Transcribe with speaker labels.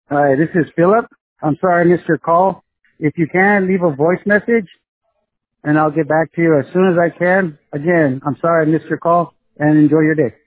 Speaker 1: Hi, this is Philip. I'm sorry I missed your call. If you can, leave a voice message, and I'll get back to you as soon as I can. Again, I'm sorry I missed your call, and enjoy your day.